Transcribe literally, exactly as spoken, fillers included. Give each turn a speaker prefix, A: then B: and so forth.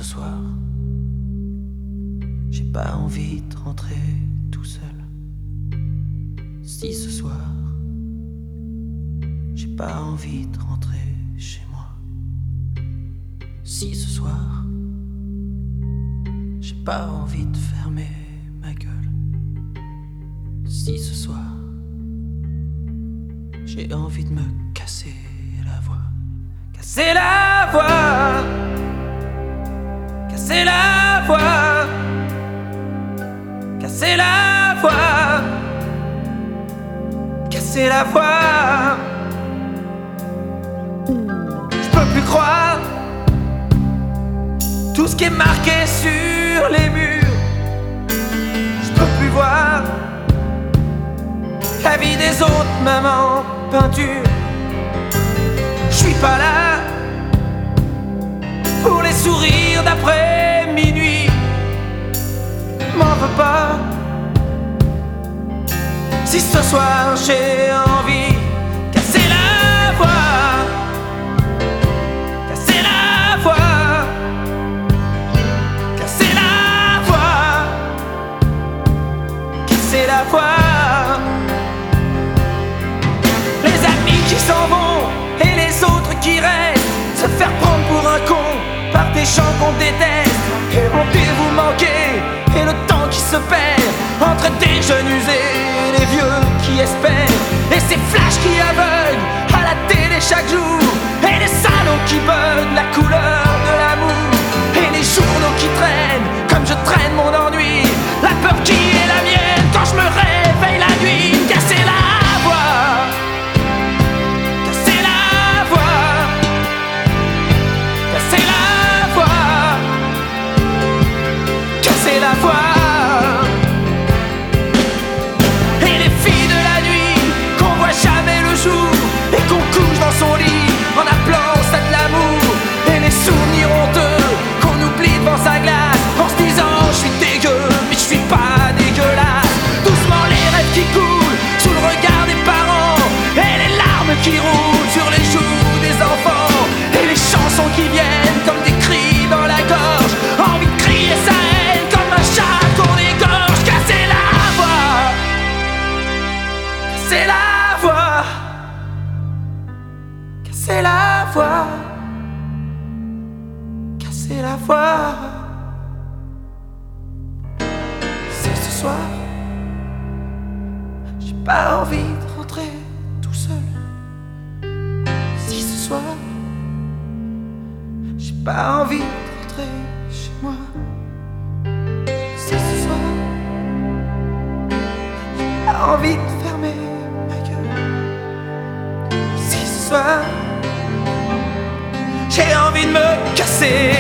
A: soir, j'ai pas envie de rentrer tout seul. Si ce soir, j'ai pas envie de rentrer chez moi. Si ce soir, j'ai pas envie de fermer ma gueule. Si ce soir, j'ai envie de me casser la voix. Casser la voix, casser la voix, casser la voix, casser la voix. Je peux plus croire tout ce qui est marqué sur les murs. Je peux plus voir la vie des autres, même en peinture. Je suis pas là pour les sourires d'après minuit. M'en veux pas si ce soir j'ai envie. Casser la voix, casser la voix, casser la voix, casser la voix. Les amis qui s'en vont et les autres qui restent, se faire prendre pour un con par des gens qu'on déteste. Et le rendez-vous manqué et le temps qui se perd entre des jeunes usés et les vieux qui espèrent. Et ces flashs qui aveuglent à la télé chaque jour, et les salauds qui bug la couleur de l'amour, et les journaux qui traînent comme je traîne mon ennui. La peur qui est la mienne quand je me réveille la nuit. Casser la voix, casser la voix, casser la voix, casser la voix. Et les filles de la nuit qu'on voit jamais le jour et qu'on couche dans son lit en appelant ça de l'amour. Et les souvenirs honteux qu'on oublie devant sa glace en se disant je suis dégueu mais je suis pas dégueulasse. Doucement les rêves qui coulent sous le regard des parents, et les larmes qui roulent sur les joues des enfants, et les chansons qui viennent comme des cris dans la gorge. Envie de crier sa haine comme un chat qu'on égorge. Casser la voix, casser la voix, casser la voix, casser la voix. C'est ce soir, j'ai pas envie de rentrer tout seul. Si ce soir, j'ai pas envie de rentrer chez moi. Si ce soir, j'ai pas envie de fermer ma gueule. Si ce soir, j'ai envie de me casser